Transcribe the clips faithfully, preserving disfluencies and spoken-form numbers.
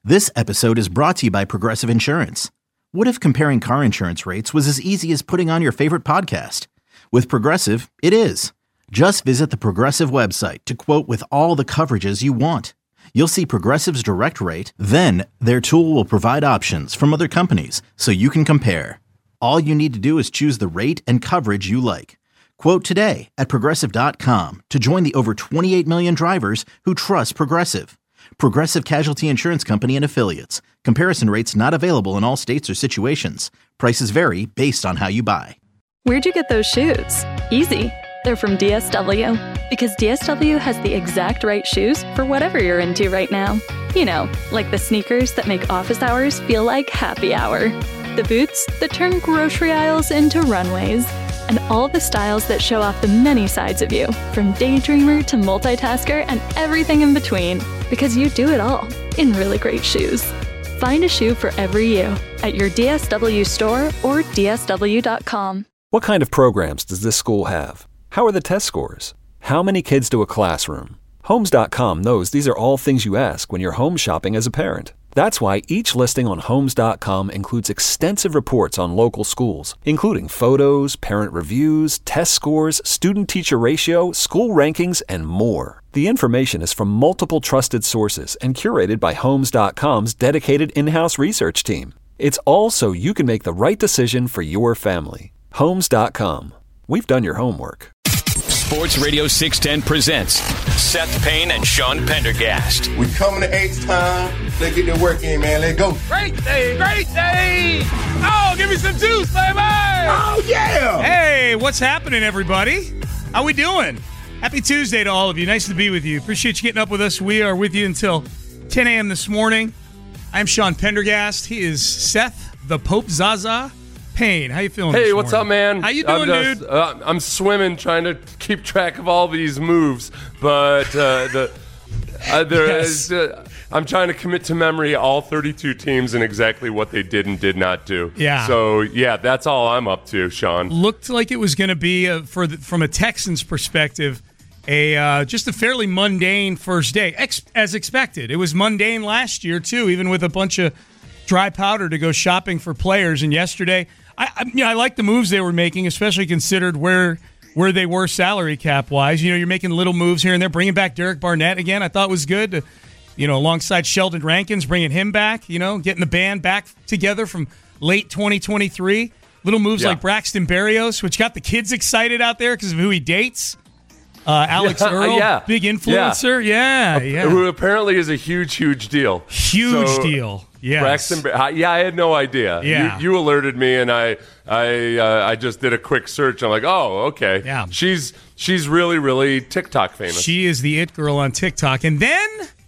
This episode is brought to you by Progressive Insurance. What if comparing car insurance rates was as easy as putting on your favorite podcast? With Progressive, it is. Just visit the Progressive website to quote with all the coverages you want. You'll see Progressive's direct rate, then their tool will provide options from other companies so you can compare. All you need to do is choose the rate and coverage you like. Quote today at Progressive dot com to join the over twenty-eight million drivers who trust Progressive. Progressive Casualty Insurance Company and Affiliates. Comparison rates not available in all states or situations. Prices vary based on how you buy. Where'd you get those shoes? Easy. They're from D S W. Because D S W has the exact right shoes for whatever you're into right now. You know, like the sneakers that make office hours feel like happy hour. The boots that turn grocery aisles into runways. And all the styles that show off the many sides of you, from daydreamer to multitasker and everything in between. Because you do it all in really great shoes. Find a shoe for every you at your D S W store or D S W dot com. What kind of programs does this school have? How are the test scores? How many kids to a classroom? Homes dot com knows these are all things you ask when you're home shopping as a parent. That's why each listing on Homes dot com includes extensive reports on local schools, including photos, parent reviews, test scores, student-teacher ratio, school rankings, and more. The information is from multiple trusted sources and curated by Homes dot com's dedicated in-house research team. It's all so you can make the right decision for your family. Homes dot com. We've done your homework. Sports Radio six ten presents Seth Payne and Sean Pendergast. We coming to H time. Let's get the work in, man. Let's go. Great day, great day. Oh, give me some juice, baby. Oh, yeah. Hey, what's happening, everybody? How we doing? Happy Tuesday to all of you. Nice to be with you. Appreciate you getting up with us. We are with you until ten a.m. this morning. I'm Sean Pendergast. He is Seth, the Pope Zaza Payne. How you feeling? Hey, what's up, man? How you doing, I'm just, dude? Uh, I'm swimming, trying to keep track of all these moves, but uh, the uh, there Yes. is. Uh, I'm trying to commit to memory all thirty-two teams and exactly what they did and did not do. Yeah. So yeah, that's all I'm up to, Sean. Looked like it was going to be a, for the, from a Texans perspective, a uh, just a fairly mundane first day, Ex- as expected. It was mundane last year too, even with a bunch of dry powder to go shopping for players. And yesterday, I, I, you know, I like the moves they were making, especially considered where where they were salary cap wise. You know, you're making little moves here and there, bringing back Derek Barnett again. I thought was good. To, you know, alongside Sheldon Rankins, bringing him back. You know, getting the band back together from late twenty twenty-three. Little moves Yeah. like Braxton Berrios, which got the kids excited out there because of who he dates. Uh, Alex Yeah, Earl, yeah. big influencer. Yeah, yeah. Who apparently is a huge, huge deal. Huge So, deal. Yes. Braxton, Ber- yeah, I had no idea. Yeah. You, you alerted me, and I, I, uh, I just did a quick search. I'm like, oh, okay. Yeah. She's, she's really, really TikTok famous. She is the it girl on TikTok. And then,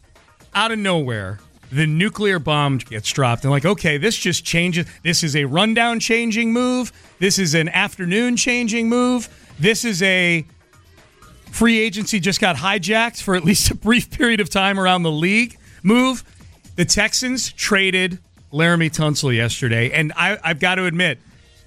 out of nowhere, the nuclear bomb gets dropped. And like, okay, this just changes. This is a rundown changing move. This is an afternoon changing move. This is a free agency just got hijacked for at least a brief period of time around the league move. The Texans traded Laramie Tunsil yesterday, and I, I've got to admit,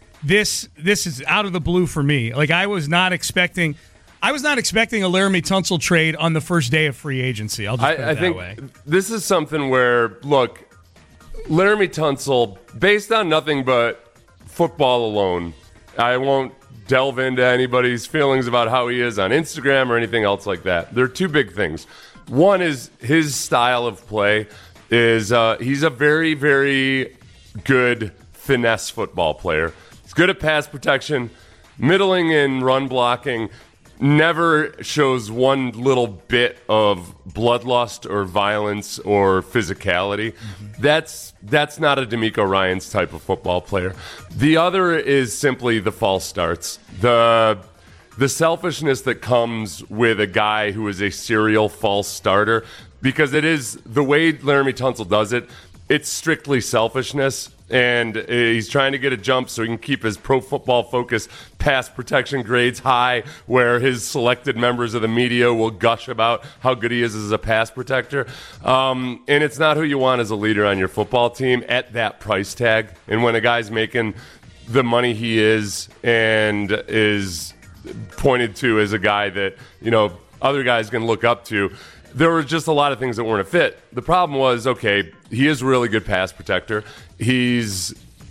this this is out of the blue for me. Like I was not expecting, I was not expecting a Laramie Tunsil trade on the first day of free agency. I'll just put it I, I that think way. this is something where, look, Laramie Tunsil, based on nothing but football alone, I won't delve into anybody's feelings about how he is on Instagram or anything else like that. There are two big things. One is his style of play is uh, he's a very, very good finesse football player. He's good at pass protection, middling in run blocking, never shows one little bit of bloodlust or violence or physicality. Mm-hmm. That's that's not a D'Amico Ryans type of football player. The other is simply the false starts. The the selfishness that comes with a guy who is a serial false starter, because it is the way Laramie Tunsil does it, it's strictly selfishness. And he's trying to get a jump so he can keep his pro football focus pass protection grades high, where his selected members of the media will gush about how good he is as a pass protector. Um, and it's not who you want as a leader on your football team at that price tag. And when a guy's making the money he is and is pointed to as a guy that, you know, other guys can look up to, there were just a lot of things that weren't a fit. The problem was, okay, he is a really good pass protector. He's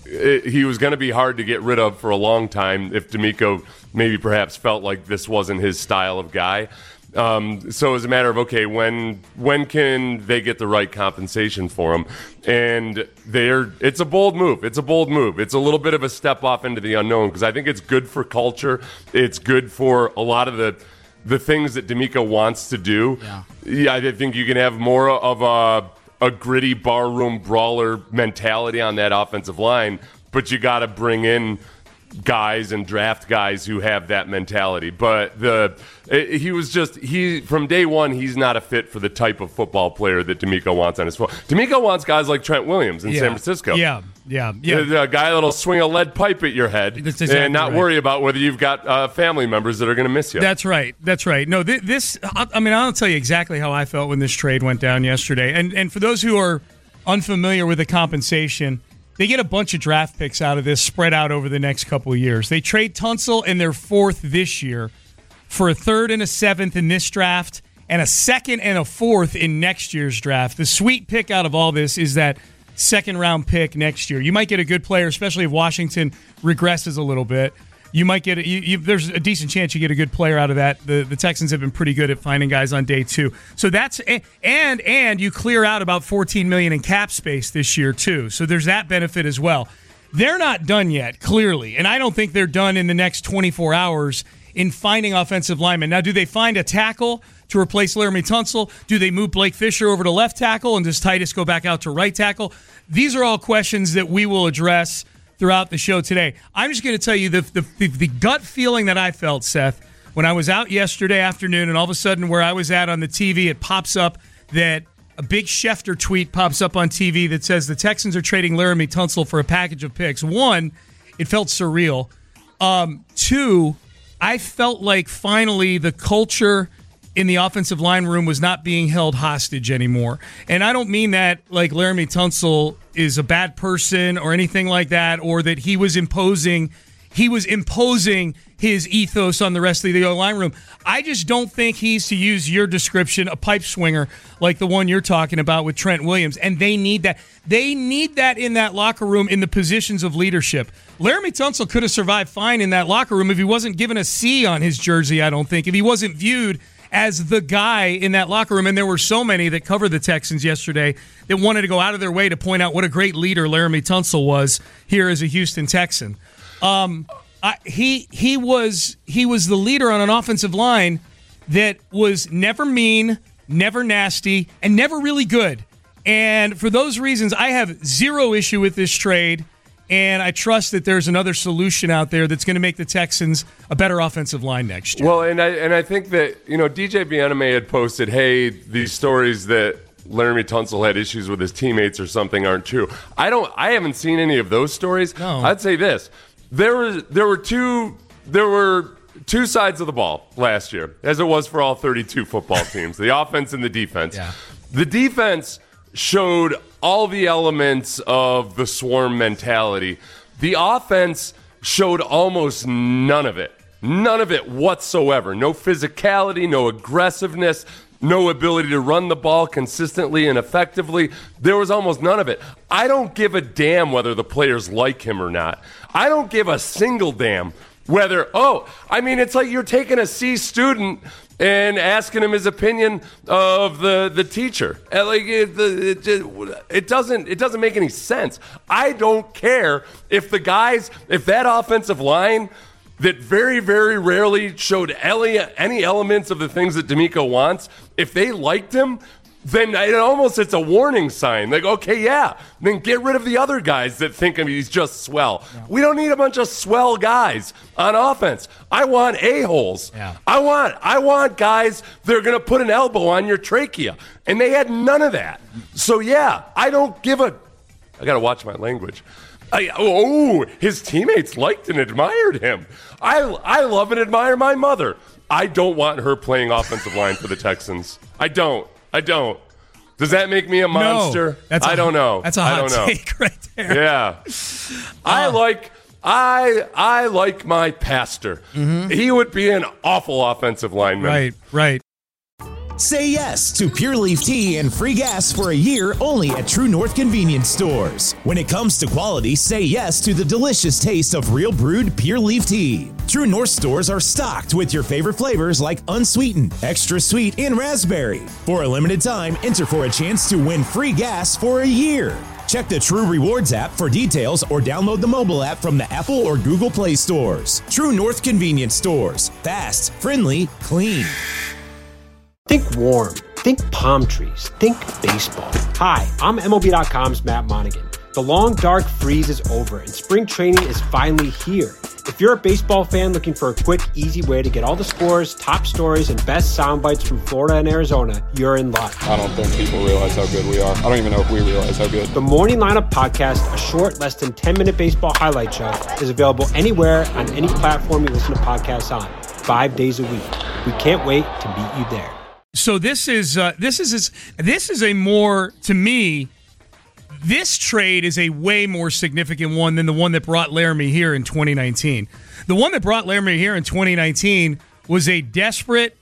he was going to be hard to get rid of for a long time if DeMeco maybe perhaps felt like this wasn't his style of guy. Um, so it was a matter of, okay, when when can they get the right compensation for him? And they're it's a bold move. It's a bold move. It's a little bit of a step off into the unknown because I think it's good for culture. It's good for a lot of the the things that DeMeco wants to do. Yeah, yeah I think you can have more of a, a gritty barroom brawler mentality on that offensive line, but you got to bring in guys and draft guys who have that mentality. But the it, he was just he from day one he's not a fit for the type of football player that DeMeco wants on his foot. DeMeco wants guys like Trent Williams in yeah. San Francisco. Yeah, yeah, yeah. The, the guy that'll swing a lead pipe at your head exactly and not right. worry about whether you've got uh, family members that are going to miss you. That's right. That's right. No, th- this. I mean, I'll tell you exactly how I felt when this trade went down yesterday. And and for those who are unfamiliar with the compensation, they get a bunch of draft picks out of this spread out over the next couple of years. They trade Tunsil in their fourth this year for a third and a seventh in this draft and a second and a fourth in next year's draft. The sweet pick out of all this is that second-round pick next year. You might get a good player, especially if Washington regresses a little bit. You might get a, you, you, there's a decent chance you get a good player out of that. The the Texans have been pretty good at finding guys on day two. So that's and and you clear out about fourteen million dollars in cap space this year too. So there's that benefit as well. They're not done yet, clearly, and I don't think they're done in the next twenty-four hours in finding offensive linemen. Now, do they find a tackle to replace Laremy Tunsil? Do they move Blake Fisher over to left tackle, and does Titus go back out to right tackle? These are all questions that we will address throughout the show today. I'm just going to tell you the, the, the, the gut feeling that I felt, Seth, when I was out yesterday afternoon, and all of a sudden where I was at on the T V, it pops up that a big Schefter tweet pops up on T V that says the Texans are trading Laremy Tunsil for a package of picks. One, it felt surreal. Um, two, I felt like finally the culture in the offensive line room was not being held hostage anymore. And I don't mean that like Laremy Tunsil is a bad person or anything like that, or that he was imposing he was imposing his ethos on the rest of the line room. I just don't think he's, to use your description, a pipe swinger like the one you're talking about with Trent Williams. And they need that. They need that in that locker room in the positions of leadership. Laremy Tunsil could have survived fine in that locker room if he wasn't given a C on his jersey, I don't think. If he wasn't viewed as the guy in that locker room. And there were so many that covered the Texans yesterday that wanted to go out of their way to point out what a great leader Laremy Tunsil was here as a Houston Texan. Um, I, he he was he was the leader on an offensive line that was never mean, never nasty, and never really good. And for those reasons, I have zero issue with this trade. And I trust that there's another solution out there that's going to make the Texans a better offensive line next year. Well, and I and I think that, you know, D J Bieniemy had posted, hey, these stories that Laremy Tunsil had issues with his teammates or something aren't true. I don't. I haven't seen any of those stories. No. I'd say this: there was there were two there were two sides of the ball last year, as it was for all thirty-two football teams, the offense and the defense. Yeah. The defense showed all the elements of the swarm mentality. The offense showed almost none of it. None of it whatsoever. No physicality, no aggressiveness, no ability to run the ball consistently and effectively. There was almost none of it. I don't give a damn whether the players like him or not. I don't give a single damn whether, oh, I mean, it's like you're taking a C student and asking him his opinion of the, the teacher. And like it, it, it doesn't it doesn't make any sense. I don't care if the guys, if that offensive line that very, very rarely showed any, any elements of the things that DeMeco wants, if they liked him, then it almost it's a warning sign. Like, okay, yeah, then get rid of the other guys that think of he's just swell. Yeah. We don't need a bunch of swell guys on offense. I want a-holes. Yeah. I want I want guys that are going to put an elbow on your trachea. And they had none of that. So, yeah, I don't give a – I got to watch my language. I, oh, his teammates liked and admired him. I, I love and admire my mother. I don't want her playing offensive line for the Texans. I don't. I don't. Does that make me a monster? No, that's a, I don't know. That's a I hot don't know. take right there. Yeah. I like I I like my pastor. Mm-hmm. He would be an awful offensive lineman. Right, right. Say yes to Pure Leaf Tea and free gas for a year only at True North Convenience Stores. When it comes to quality, say yes to the delicious taste of real brewed Pure Leaf Tea. True North stores are stocked with your favorite flavors like unsweetened, extra sweet, and raspberry. For a limited time, enter for a chance to win free gas for a year. Check the True Rewards app for details or download the mobile app from the Apple or Google Play stores. True North Convenience Stores. Fast, friendly, clean. Think warm. Think palm trees. Think baseball. Hi, I'm M L B dot com's Matt Monaghan. The long, dark freeze is over, and spring training is finally here. If you're a baseball fan looking for a quick, easy way to get all the scores, top stories, and best sound bites from Florida and Arizona, you're in luck. I don't think people realize how good we are. I don't even know if we realize how good. The Morning Lineup Podcast, a short, less than ten-minute baseball highlight show, is available anywhere on any platform you listen to podcasts on, five days a week. We can't wait to meet you there. So this is uh, this is this is a more, to me, this trade is a way more significant one than the one that brought Laramie here in twenty nineteen. The one that brought Laramie here in twenty nineteen was a desperate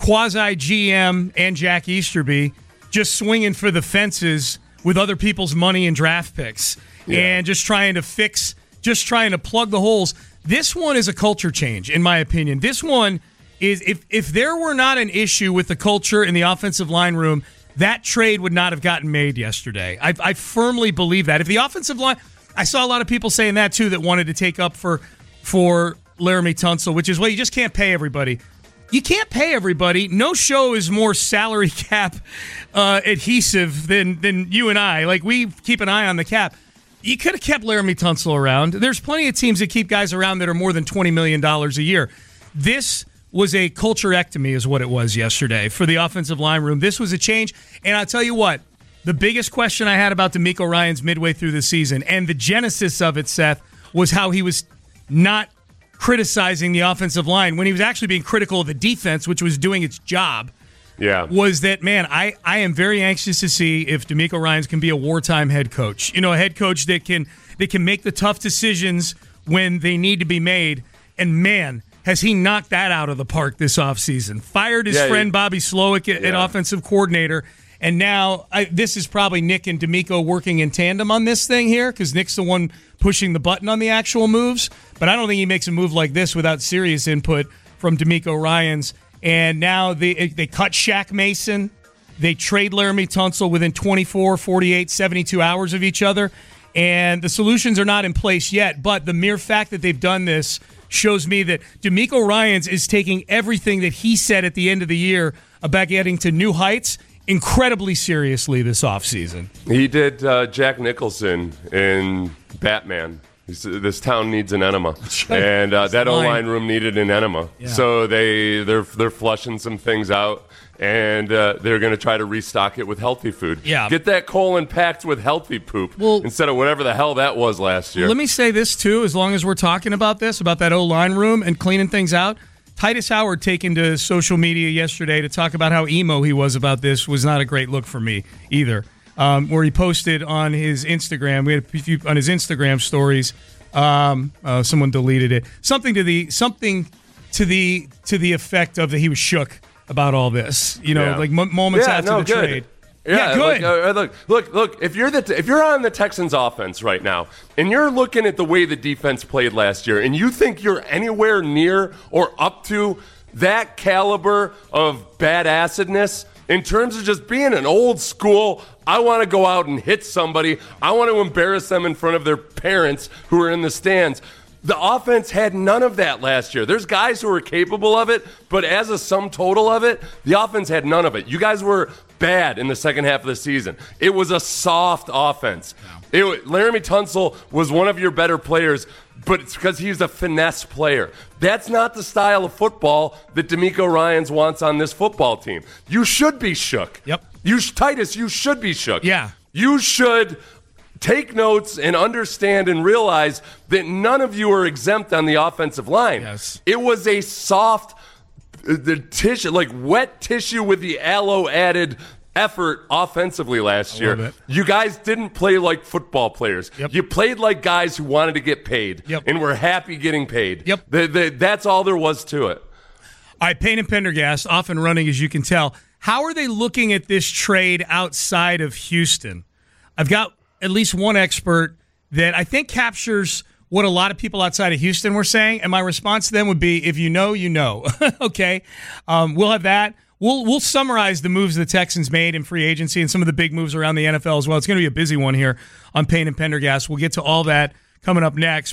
quasi-G M and Jack Easterby just swinging for the fences with other people's money and draft picks, yeah. and just trying to fix, just trying to plug the holes. This one is a culture change, in my opinion. This one is, if if there were not an issue with the culture in the offensive line room, that trade would not have gotten made yesterday. I, I firmly believe that. If the offensive line, I saw a lot of people saying that too, that wanted to take up for for Laremy Tunsil, which is, well, you just can't pay everybody. You can't pay everybody. No show is more salary cap uh, adhesive than than you and I. Like, we keep an eye on the cap. You could have kept Laremy Tunsil around. There's plenty of teams that keep guys around that are more than twenty million dollars a year. This was a culturectomy is what it was yesterday for the offensive line room. This was a change, and I'll tell you what, the biggest question I had about DeMeco Ryans midway through the season, and the genesis of it, Seth, was how he was not criticizing the offensive line when he was actually being critical of the defense, which was doing its job. Yeah. Was that, man, I, I am very anxious to see if DeMeco Ryans can be a wartime head coach. You know, a head coach that can that can make the tough decisions when they need to be made. And, man, has he knocked that out of the park this offseason. Fired his yeah, friend he, Bobby Slowick at, yeah. at offensive coordinator. And now I, this is probably Nick and DeMeco working in tandem on this thing here, because Nick's the one pushing the button on the actual moves. But I don't think he makes a move like this without serious input from DeMeco Ryans. And now they they cut Shaq Mason. They trade Laremy Tunsil within twenty-four, forty-eight, seventy-two hours of each other. And the solutions are not in place yet. But the mere fact that they've done this shows me that DeMeco Ryans is taking everything that he said at the end of the year about getting to new heights incredibly seriously this offseason. He did uh, Jack Nicholson in Batman. This town needs an enema, and uh, that O-line room needed an enema. Yeah. So they they're they're flushing some things out, and uh, they're going to try to restock it with healthy food. Yeah, get that colon packed with healthy poop well, instead of whatever the hell that was last year. Let me say this too, as long as we're talking about this, about that O-line room and cleaning things out. Titus Howard taken to social media yesterday to talk about how emo he was about this was not a great look for me either. Um, where he posted on his Instagram, we had a few on his Instagram stories. Um, uh, someone deleted it. Something to the something to the to the effect of that he was shook about all this. You know, yeah. like m- moments yeah, after no, the good. trade. Yeah, yeah good. Like, uh, look, look, look. If you're the t- if you're on the Texans offense right now, and you're looking at the way the defense played last year, and you think you're anywhere near or up to that caliber of badassedness in terms of just being an old school, I want to go out and hit somebody, I want to embarrass them in front of their parents who are in the stands. The offense had none of that last year. There's guys who are capable of it, but as a sum total of it, the offense had none of it. You guys were bad in the second half of the season. It was a soft offense. It, Laremy Tunsil was one of your better players, but it's because he's a finesse player. That's not the style of football that DeMeco Ryans wants on this football team. You should be shook. Yep. You, Titus, you should be shook. Yeah. You should take notes and understand and realize that none of you are exempt on the offensive line. Yes. It was a soft, the tissue, like wet tissue with the aloe added effort offensively last I year. You guys didn't play like football players. Yep. You played like guys who wanted to get paid yep. and were happy getting paid. Yep. The, the, that's all there was to it. All right, Payne and Pendergast, off and running, as you can tell. how are they looking at this trade outside of Houston? I've got at least one expert that I think captures what a lot of people outside of Houston were saying, and my response to them would be, if you know, you know. Okay, um, we'll have that. We'll we'll summarize the moves the Texans made in free agency and some of the big moves around the N F L as well. It's going to be a busy one here on Payne and Pendergast. We'll get to all that coming up next.